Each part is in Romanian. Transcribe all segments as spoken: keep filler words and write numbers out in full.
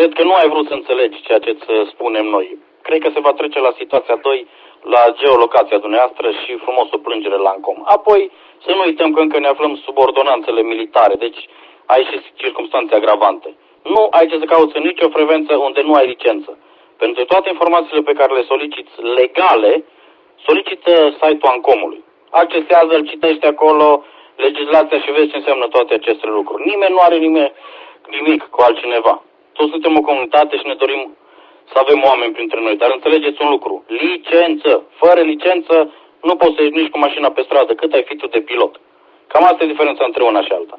Cred că nu ai vrut să înțelegi ceea ce îți spunem noi. Cred că se va trece la situația doi, la geolocația dumneavoastră și frumos o plângere la Ancom. Apoi, să nu uităm că încă ne aflăm sub ordonanțele militare, deci ai și circumstanțe agravante. Nu ai ce să cauți în nicio frecvență unde nu ai licență. Pentru toate informațiile pe care le soliciți legale, solicită site-ul Ancomului. Accesează-l, citește acolo legislația și vezi ce înseamnă toate aceste lucruri. Nimeni nu are nimic, nimic cu altcineva. Toți suntem o comunitate și ne dorim să avem oameni printre noi. Dar înțelegeți un lucru. Licență. Fără licență nu poți să ieși nici cu mașina pe stradă, cât ai fi tu de pilot. Cam asta e diferența între una și alta.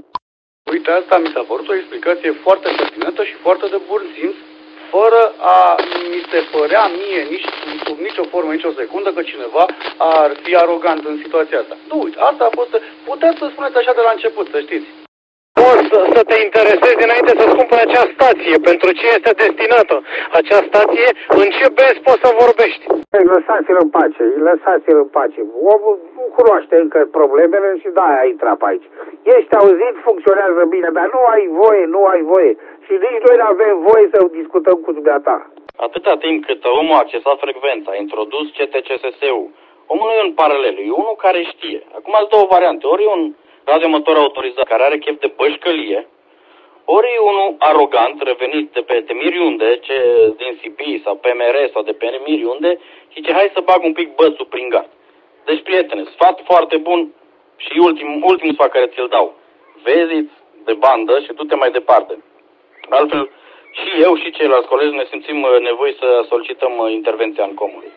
Uite, asta mi s-a părut o explicație foarte pertinentă și foarte de bun simț, fără a mi se părea mie nici sub nicio formă, nicio secundă că cineva ar fi arogant în situația asta. Nu, uite, asta a fost, puteți să spuneți așa de la început, să știți. Poți să, să te interesezi înainte să-ți cumperi acea stație, pentru ce este destinată. Acea stație, în ce benzi poți să vorbești? Lăsați-l în pace, lăsați-l în pace. Omul nu cunoaște încă problemele și de-aia a intrat pe aici. Ești auzit, funcționează bine, dar nu ai voie, nu ai voie. Și nici noi nu avem voie să discutăm cu dumneata. Atâta timp cât omul a accesat frecvența, a introdus C T C S S-ul, omul nu e un paralel, e unul care știe. Acum sunt două variante, ori e un radiomotor autorizat care are chef de bășcălie, ori e unul arogant, revenit de pe Temiriunde, ce din C P sau P M R sau de pe Temiriunde, și ce hai să bag un pic bățul prin gard. Deci, prietene, sfat foarte bun și ultim, ultimul sfat care ți-l dau. Vezi de bandă și du-te mai departe. Altfel, și eu și ceilalți colegi ne simțim nevoi să solicităm intervenția în comun.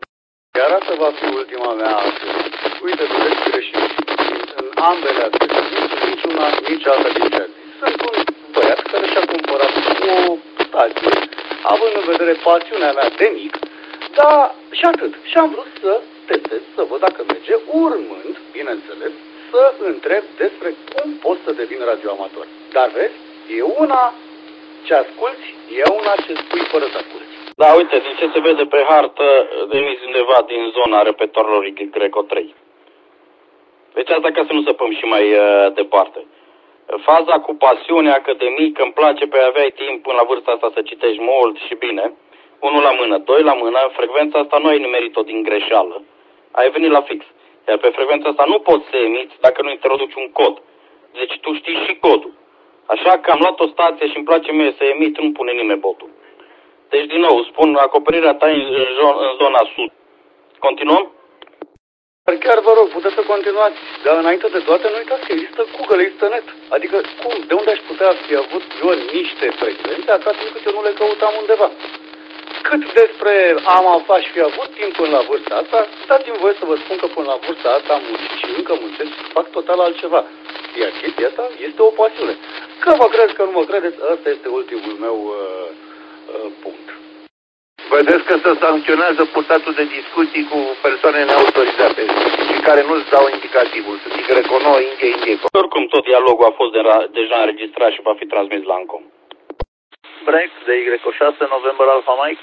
Iar asta va fi ultima mea acțiune. Uite, vedeți greșit. În ambele acțiuni, niciuna, nici alta din cele. Sunt un băiat care și-a cumpărat o stație, având în vedere pasiunea mea de mic, dar și atât. Și am vrut să testez, să văd dacă merge, urmând, bineînțeles, să întreb despre cum pot să devin radioamator. Dar vezi, e una ce asculti, e una ce spui fără să asculti. Da, uite, din ce se vede pe hartă, veniți undeva din zona repetorilor Greco trei. Deci asta ca să nu săpăm și mai uh, departe. Faza cu pasiunea că de mic îmi place, pe aveai timp până la vârsta asta să citești mult și bine. Unul la mână, doi la mână, frecvența asta nu ai nimerit-o din greșeală. Ai venit la fix. Iar pe frecvența asta nu poți să emiți dacă nu introduci un cod. Deci tu știi și codul. Așa că am luat o stație și îmi place mie să emit, nu pune nimeni botul. Deci, din nou, spun, acoperirea ta în, în zona sud. Continuăm? Chiar vă rog, puteți să continuați, dar înainte de toate, nu uitați că există Google, există net. Adică, cum, de unde aș putea fi avut eu niște frecvențe, atât timp cât eu nu le căutam undeva? Cât despre am aș fi avut timp până la vârsta asta, dați-mi voie să vă spun că până la vârsta asta am muncit și încă muncesc și fac total altceva. Iar chestia asta este o pasiune. Că vă credeți, că nu mă credeți, ăsta este ultimul meu uh, uh, punct. Vedeți că se sancționează purtatul de discuții cu persoane neautorizate și care nu-ți dau indicativul, să zic Recono, Indie, Indie. Oricum, tot dialogul a fost de deja înregistrat și va fi transmis la Ancom. Break de Y șase, November Alpha Mike.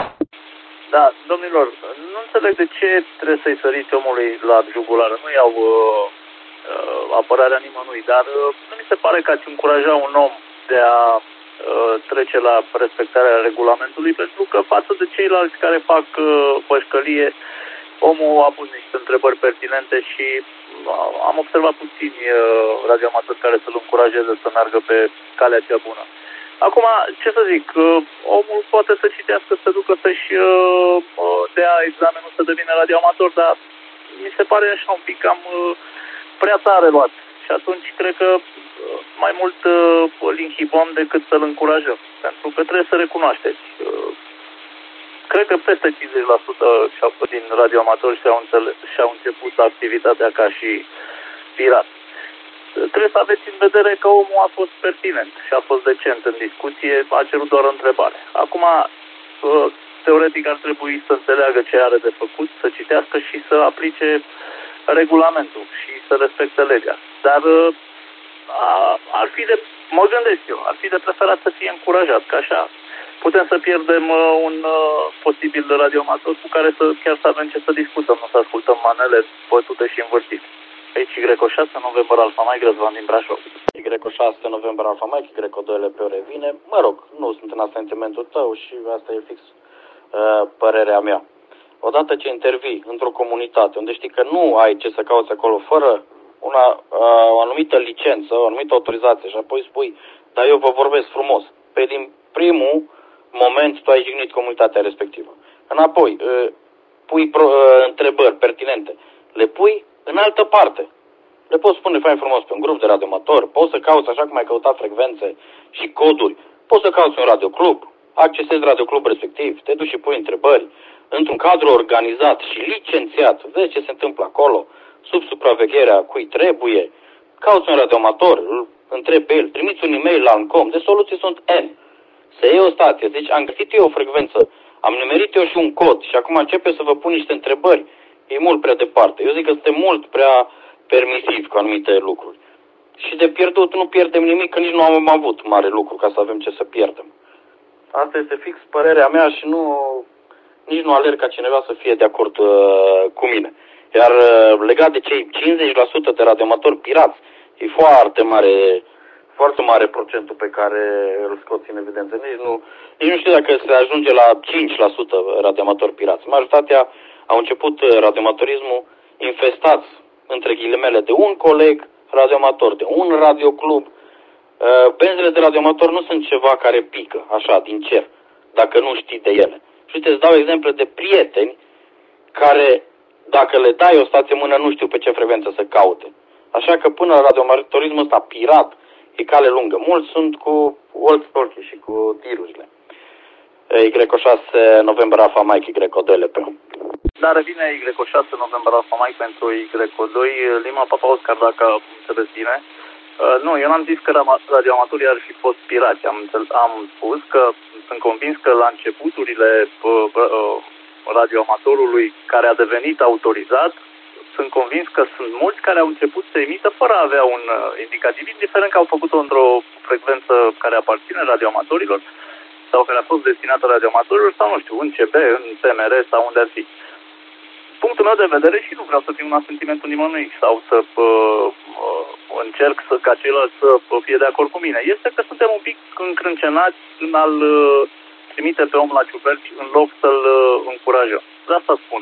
Da, domnilor, nu înțeleg de ce trebuie să-i săriți omului la jugulară. Nu iau uh, uh, apărarea nimănui, dar uh, nu mi se pare că ați încuraja un om de a trece la respectarea regulamentului, pentru că față de ceilalți care fac bășcălie, omul a pus niște întrebări pertinente și am observat puțini radioamatori care să-l încurajeze să meargă pe calea cea bună. Acum, ce să zic, omul poate să citească, să ducă să-și dea examenul să devină radioamator, dar mi se pare așa un pic cam prea tare luat. Și atunci cred că mai mult îl uh, inhibăm decât să-l încurajăm. Pentru că trebuie să recunoașteți. Uh, cred că peste cincizeci la sută din radioamatori și-au, și-au început activitatea ca și pirat. Uh, trebuie să aveți în vedere că omul a fost pertinent și a fost decent în discuție, a cerut doar o întrebare. Acum, uh, teoretic ar trebui să înțeleagă ce are de făcut, să citească și să aplice regulamentul și să respecte legea. Dar uh, A, ar fi de, mă gândesc eu, ar fi de preferat să fie încurajat, că așa putem să pierdem uh, un uh, posibil radioamator cu care să chiar să avem ce să discutăm, nu să ascultăm manele bătute și învârtite. Aici Y șase, November Alpha Mike, Răzvan din Brașov. Y șase, November Alpha Mike, Y doi L P O revine. Mă rog, nu sunt în asentimentul tău și asta e fix uh, părerea mea. Odată ce intervii într-o comunitate unde știi că nu ai ce să cauți acolo fără una, uh, o anumită licență, o anumită autorizație și apoi spui, dar eu vă vorbesc frumos. Pe din primul moment tu ai jignit comunitatea respectivă. Înapoi, uh, pui pro, uh, întrebări pertinente. Le pui în altă parte. Le poți spune fain frumos pe un grup de radioamatori, poți să cauți așa cum ai căutat frecvențe și coduri, poți să cauți un radioclub, accesezi radioclubul respectiv, te duci și pui întrebări, într-un cadru organizat și licențiat, vezi ce se întâmplă acolo, sub supravegherea cui trebuie, cauți un radioamator, îl întrebi pe el, trimiți un e-mail la ANCOM, de soluții sunt N. Se iei o stație, zici, am găsit eu o frecvență, am nimerit eu și un cod și acum începe să vă pun niște întrebări, e mult prea departe. Eu zic că suntem mult prea permisiv cu anumite lucruri. Și de pierdut nu pierdem nimic, că nici nu am avut mare lucru ca să avem ce să pierdem. Asta este fix părerea mea și nu, nici nu alerg ca cineva să fie de acord uh, cu mine. Iar uh, legat de cei cincizeci la sută de radioamatori pirați, e foarte mare, foarte mare procentul pe care îl scoți în evidență. Nici nu, nici nu știu dacă se ajunge la cinci la sută radioamatori pirați. Majoritatea au început radioamatorismul infestați, între ghilimele, de un coleg radioamator, de un radioclub. Benzile de radioamator nu sunt ceva care pică, așa, din cer, dacă nu știi de ele. Și uite, îți dau exemple de prieteni care, dacă le dai o stație mână, nu știu pe ce frecvență să caute. Așa că până la radioamatorismul ăsta pirat, e cale lungă. Mulți sunt cu walkie-talkie și cu tirurile. Y șase, November Alpha Mike, Y doi L P O. Dar revine Y șase, November Alpha Mike pentru Y doi, Lima Papa Oscar, dacă înțeles bine. Uh, nu, eu n-am zis că radioamatorii ar fi fost pirați. Am, am spus că sunt convins că la începuturile uh, uh, radioamatorului care a devenit autorizat, sunt convins că sunt mulți care au început să emită fără a avea un uh, indicativ, indiferent că au făcut-o într-o frecvență care aparține radioamatorilor sau care a fost destinată radioamatorilor sau, nu știu, în C B, în T M R sau unde ar fi. Punctul meu de vedere, și nu vreau să fiu un asentimentul nimănui sau să uh, uh, încerc să, ca ceilalți să fie de acord cu mine, este că suntem un pic încrâncenați în a-l uh, trimite pe om la ciuperci în loc să-l uh, încurajăm. De asta spun.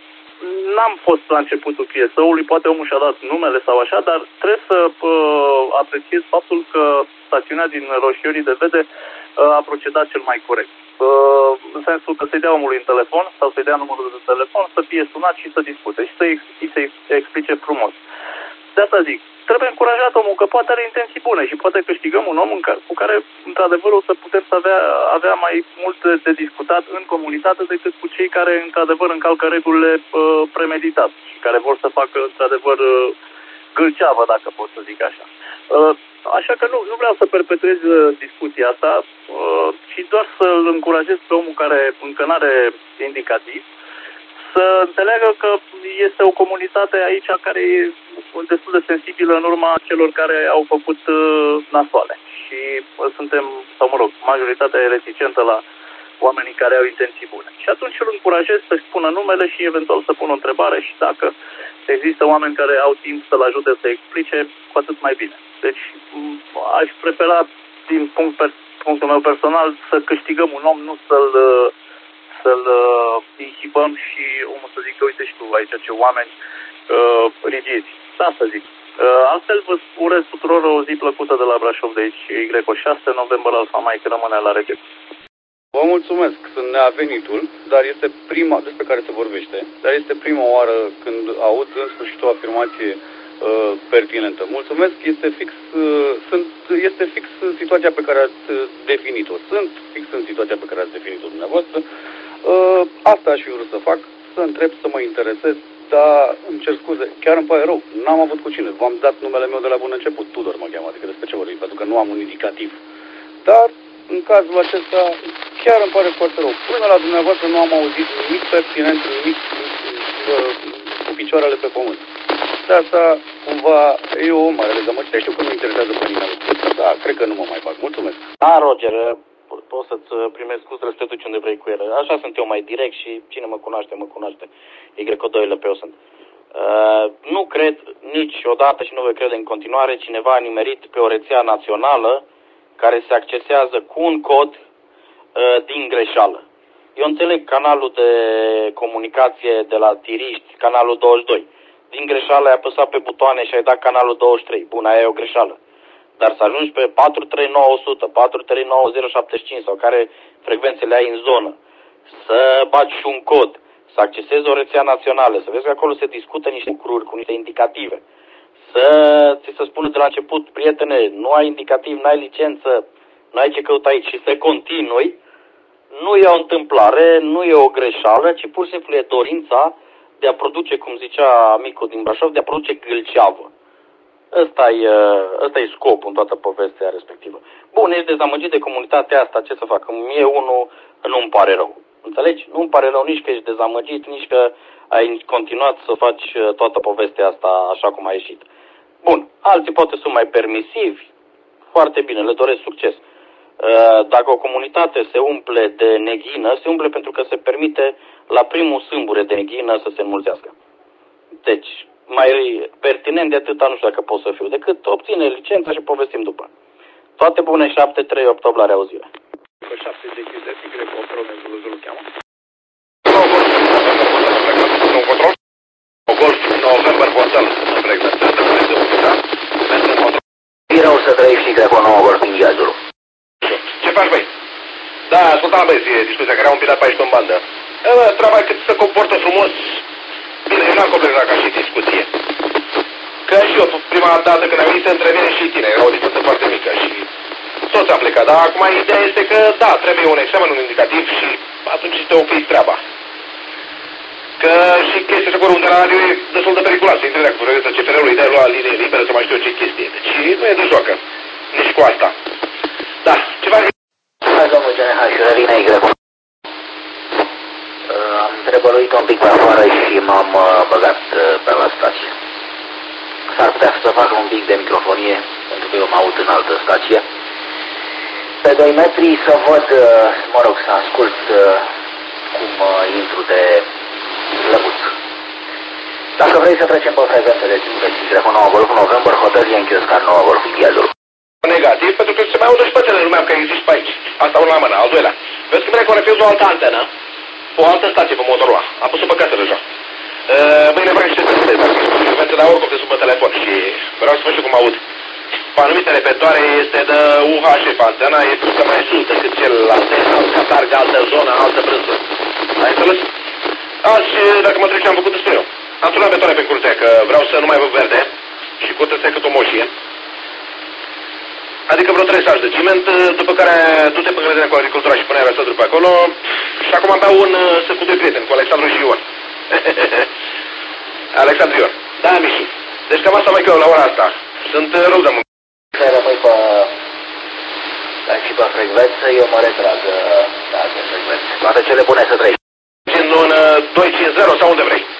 N-am fost la începutul P S O-ului, poate omul și-a dat numele sau așa, dar trebuie să uh, apreciez faptul că stațiunea din Roșiorii de Vede uh, a procedat cel mai corect. Uh, în sensul că să-i dea omului în telefon sau să-i dea numărul de telefon, să fie sunat și să discute și să-i, să-i explice frumos. De asta zic, trebuie încurajat omul, că poate are intenții bune și poate câștigăm un om în care, cu care, într-adevăr, o să putem să avea, avea mai mult de, de discutat în comunitate decât cu cei care, într-adevăr, încalcă regulile uh, premeditat și care vor să facă, într-adevăr, uh, gâlceavă, dacă pot să zic așa. Uh, așa că nu, nu vreau să perpetuez uh, discuția asta, uh, ci doar să-l încurajez pe omul care încă n-are indicativ, să înțeleagă că este o comunitate aici care e destul de sensibilă în urma celor care au făcut uh, nasoale. Și uh, suntem, sau mă rog, majoritatea e reticentă la oamenii care au intenții bune. Și atunci îl încurajez să-și spună numele și eventual să pună o întrebare și dacă există oameni care au timp să-l ajute să explice, cu atât mai bine. Deci aș prefera, din punct per, punctul meu personal, să câștigăm un om, nu să-l să-l uh, inhibăm și omul să zică, uite și tu aici ce oameni uh, rigizi. Da, să zic. Uh, altfel vă urez tuturor o zi plăcută de la Brașov, de aici Y șase, November Alpha Mike, rămâne la regie. Vă mulțumesc, sunt neavenitul, dar este prima, despre care se vorbește, dar este prima oară când aud în sfârșit o afirmație uh, pertinentă. Mulțumesc, este fix, uh, sunt, este fix situația pe care ați definit-o. Sunt fix în situația pe care ați definit-o dumneavoastră. Uh, asta aș fi vrut să fac, să întreb, să mă interesez, dar îmi cer scuze, chiar îmi pare rău, n-am avut cu cine. V-am dat numele meu de la bun început, Tudor mă cheamă, adică despre ce vorbim, pentru că nu am un indicativ. Dar în cazul acesta, chiar îmi pare foarte rău. Până la dumneavoastră nu am auzit nimic pertinent, nimic uh, cu picioarele pe pământ. De asta, cumva, e o mare dezamăgire. Știu că nu interesează pe nimeni, dar cred că nu mă mai fac. Mulțumesc. Da, Roger, poți să-ți primești scuzele să te duci unde vrei cu ele. Așa sunt eu mai direct și cine mă cunoaște, mă cunoaște. Y doi L P O sunt. Uh, nu cred niciodată și nu voi crede în continuare cineva a nimerit pe o rețea națională care se accesează cu un cod uh, din greșeală. Eu înțeleg canalul de comunicație de la tiriști, canalul douăzeci și doi. Din greșeală ai apăsat pe butoane și ai dat canalul douăzeci și trei. Bun, aia e o greșeală. Dar să ajungi pe patru trei nouă zero zero, patru trei nouă zero șapte cinci sau care frecvențele ai în zonă, să bagi și un cod, să accesezi o rețea națională, să vezi că acolo se discută niște lucruri cu niște indicative, să ți se spună de la început, prietene, nu ai indicativ, nu ai licență, nu ai ce căuta aici și să continui, nu e o întâmplare, nu e o greșeală, ci pur și simplu e dorința de a produce, cum zicea amicul din Brașov, de a produce gâlceavă. Ăsta e, ăsta e scopul în toată povestea respectivă. Bun, ești dezamăgit de comunitatea asta, ce să fac? Mie unul nu-mi pare rău. Înțelegi? Nu-mi pare rău nici că ești dezamăgit, nici că ai continuat să faci toată povestea asta așa cum a ieșit. Bun, alții poate sunt mai permisivi, foarte bine, le doresc succes. Dacă o comunitate se umple de neghină, se umple pentru că se permite la primul sâmbure de neghină să se înmulțească. Deci, mai pertinent de atâta nu știu dacă pot să fiu, decât obține licența și povestim după. Toate bune, șapte trei opt opt la reauzire. șapte de Q Z, Y, control, Zulu, Zulu, cheamă. Control, Golf, November, Hotel, frecvență, de unita, pentru control. Rău să trăiești, Y, nouă, Golf, India, Zulu. Ce faci, băi? Da, ascultam, băi, discuția, care au un pilat pe aici pe-n bandă. Treaba cât se comportă frumos. Bine, eu n-am completat ca și discuție. Că și eu, prima dată când am venit, între mine și tine, era o distanță foarte mică și toți am plecat. Dar acum ideea este că, da, trebuie un examen, un indicativ și atunci te opriți treaba. Că și chestia asta cu unde la radio e destul de periculoasă. Intrarea cu frecvența C F R-ului, de-a lua linie liberă să mai știu ce chestie. Deci nu e de joacă. Nici cu asta. Da, ceva... Hai, domnul G N H, Rina Y. Am trebăluit un pic pe afară și m-am uh, băgat uh, pe la stație. S-ar putea să fac un pic de microfonie, pentru că eu mă aud în altă stație. Pe doi metri să văd, uh, mă rog, să ascult uh, cum uh, intru de lăbuț. Dacă vrei să trecem pe frecvență de timp, de nouă Golf November, Hotel Yankee Oscar nouă Golf India Zulu. Negativ, pentru că se mai audă și pe lumea că există pe aici. Asta unul la mână, al doilea. Vezi că mi-a conectez o altă antenă, o altă stație pe motorul ăla. Am pus-o pe casă deja. Mâine vreau și ce trebuie, dacă sunt frecvențe, dar oricum te sun pe telefon și vreau să văd și cum aud. Pe anumite repertoare este de U H F, antena este să mai sus decât celelalte, ca targă altă zonă, altă brânză. Ai înțeles? Azi, dacă mă trec ce am făcut, îți spun eu. Am sunat betoane pe curtea, că vreau să nu mai văd verde și curtea să cât o moșie. Adică vreo trei saci de ciment, după care du-te pe grădina cu agricultura și puneai răsături pe acolo. Și acum am beau un săc cu doi prieteni, cu Alexandru și Ion. Alexandru Ion. Da, Mișu. Deci cam asta mai că la ora asta. Sunt rău de mult. Să rămâi pe... Dar și pe frecvență, eu mă retrag de alte frecvențe. Toate cele bune să trăiești. În un doi cinci zero sau unde vrei.